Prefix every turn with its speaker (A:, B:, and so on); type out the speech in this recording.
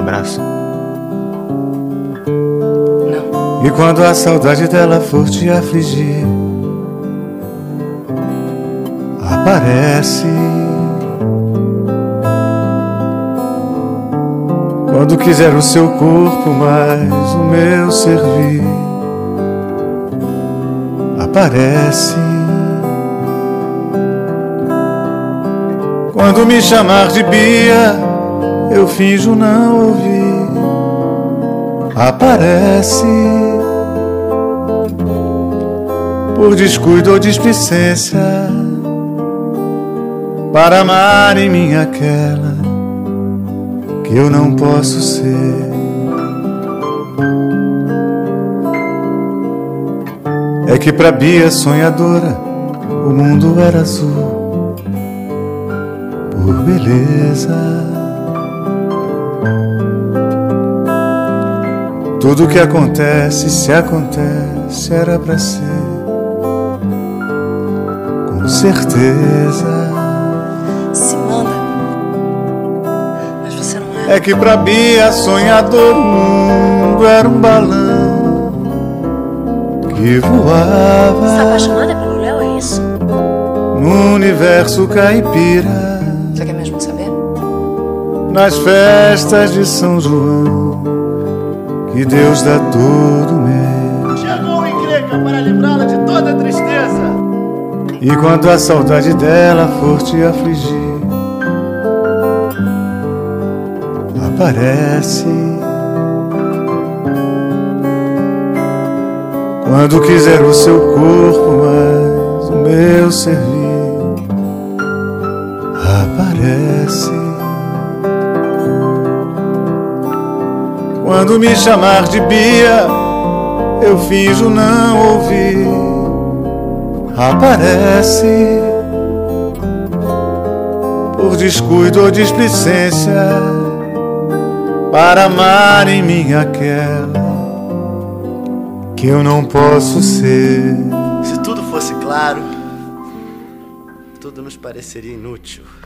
A: abraço?
B: Não.
C: E quando a saudade dela for te afligir, aparece. Quando quiser o seu corpo, mais o meu servir, aparece. Quando me chamar de Bia, eu finjo não ouvir, aparece. Por descuido ou displicência, para amar em mim aquela que eu não posso ser. É que pra Bia sonhadora o mundo era azul por beleza. Tudo que acontece, se acontece, era pra ser, com certeza.
B: Se manda. Mas você não é.
C: É que pra Bia sonhador o mundo era um balão que voava.
B: Você tá apaixonada pelo Léo, é isso?
C: No universo caipira,
B: Você quer mesmo saber?
C: nas festas de São João, que Deus dá todo mês.
D: Chegou o encrenca para livrá-la de toda a tristeza.
C: E quando a saudade dela for te afligir, aparece. Quando quiser o seu corpo, mais o meu servir, aparece. Quando me chamar de Bia, eu finjo não ouvir, aparece. Por descuido ou displicência, para amar em mim aquela que eu não posso ser.
D: Se tudo fosse claro, tudo nos pareceria inútil.